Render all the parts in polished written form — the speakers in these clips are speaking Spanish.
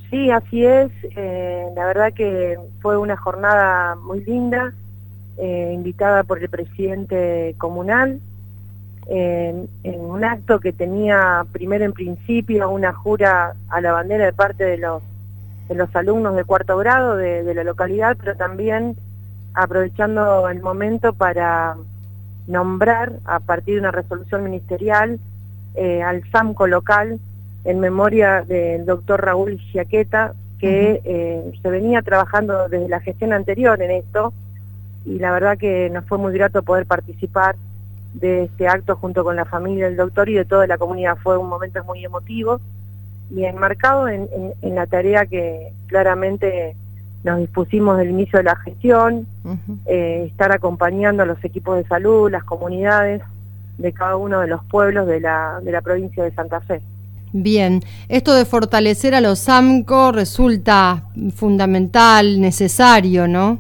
Sí, así es. La verdad que fue una jornada muy linda, invitada por el presidente comunal, en un acto que tenía primero en principio una jura a la bandera de parte de los alumnos de cuarto grado de la localidad, pero también aprovechando el momento para nombrar, a partir de una resolución ministerial, al SAMCO local, en memoria del doctor Raúl Giaqueta, que se venía trabajando desde la gestión anterior en esto, y la verdad que nos fue muy grato poder participar de este acto junto con la familia del doctor y de toda la comunidad. Fue un momento muy emotivo y enmarcado en la tarea que claramente nos dispusimos del inicio de la gestión, estar acompañando a los equipos de salud, las comunidades de cada uno de los pueblos de la provincia de Santa Fe. Bien, esto de fortalecer a los SAMCO resulta fundamental, necesario, ¿no?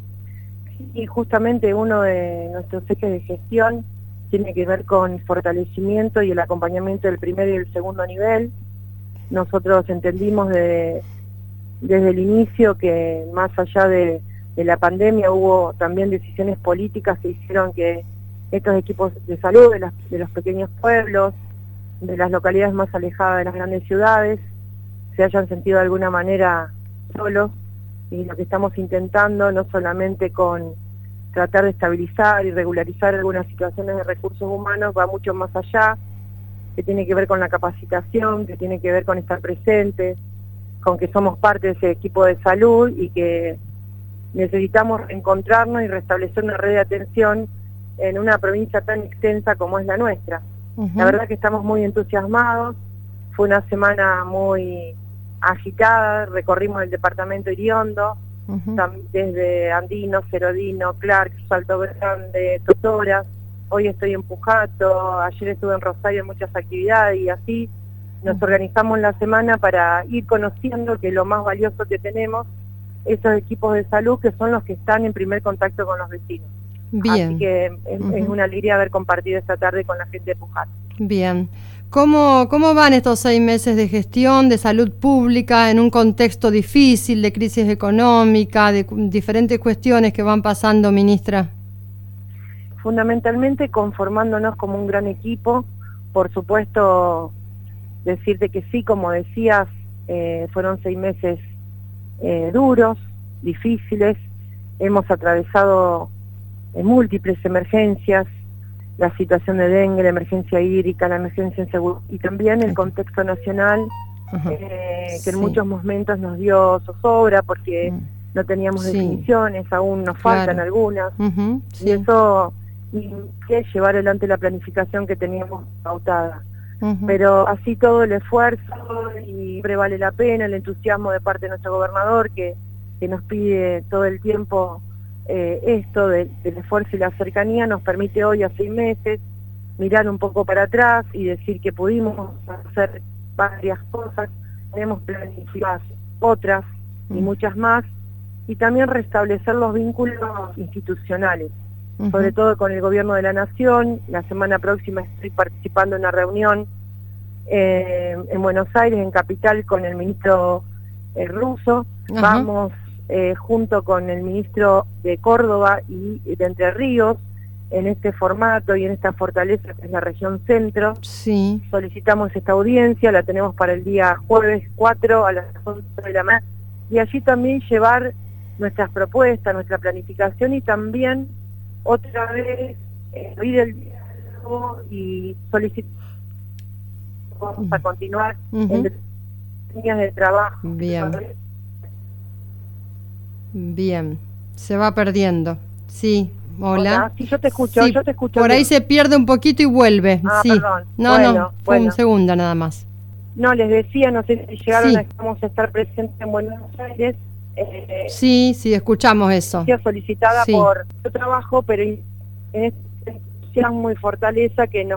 Y justamente uno de nuestros ejes de gestión tiene que ver con el fortalecimiento y el acompañamiento del primer y el segundo nivel. Nosotros entendimos desde el inicio que más allá de la pandemia hubo también decisiones políticas que hicieron que estos equipos de salud de los pequeños pueblos, de las localidades más alejadas de las grandes ciudades, se hayan sentido de alguna manera solos, y lo que estamos intentando, no solamente con tratar de estabilizar y regularizar algunas situaciones de recursos humanos, va mucho más allá, que tiene que ver con la capacitación, que tiene que ver con estar presentes, con que somos parte de ese equipo de salud y que necesitamos encontrarnos y restablecer una red de atención en una provincia tan extensa como es la nuestra. La verdad que estamos muy entusiasmados, fue una semana muy agitada, recorrimos el departamento Iriondo, desde Andino, Cerodino, Clark, Salto Grande, Totoras, hoy estoy en Pujato, ayer estuve en Rosario en muchas actividades y así nos organizamos la semana para ir conociendo que lo más valioso que tenemos, esos equipos de salud que son los que están en primer contacto con los vecinos. Bien. Así que es una alegría haber compartido esta tarde con la gente de Pujato. Bien. ¿Cómo van estos 6 meses de gestión de salud pública en un contexto difícil de crisis económica, de diferentes cuestiones que van pasando, ministra? Fundamentalmente conformándonos como un gran equipo. Por supuesto, decirte que sí, como decías, fueron 6 meses duros, difíciles. Hemos atravesado múltiples emergencias, la situación de dengue, la emergencia hídrica, la emergencia en seguridad y también el contexto nacional, que en muchos momentos nos dio zozobra porque no teníamos definiciones, aún nos faltan algunas, y eso impide llevar adelante la planificación que teníamos pautada. Pero así todo el esfuerzo y siempre vale la pena, el entusiasmo de parte de nuestro gobernador que nos pide todo el tiempo esto del esfuerzo y la cercanía, nos permite hoy a 6 meses mirar un poco para atrás y decir que pudimos hacer varias cosas, tenemos planificadas otras y muchas más, y también restablecer los vínculos institucionales, sobre todo con el gobierno de la nación. La semana próxima estoy participando en una reunión en Buenos Aires, en Capital, con el ministro ruso. Vamos junto con el ministro de Córdoba y de Entre Ríos en este formato y en esta fortaleza que es la región centro. Solicitamos esta audiencia, la tenemos para el día jueves 4 a las 11 de la mañana, y allí también llevar nuestras propuestas, nuestra planificación, y también otra vez oír el diálogo y solicitar. Vamos a continuar en líneas de trabajo. Bien, se va perdiendo. Sí, hola. Sí, yo te escucho, yo te escucho. Por ahí se pierde un poquito y vuelve. Perdón. No, fue un segundo nada más. No, les decía, no sé si llegaron a estar presentes en Buenos Aires. Sí, escuchamos eso. Solicitada por su trabajo, pero en esta muy fortaleza que nos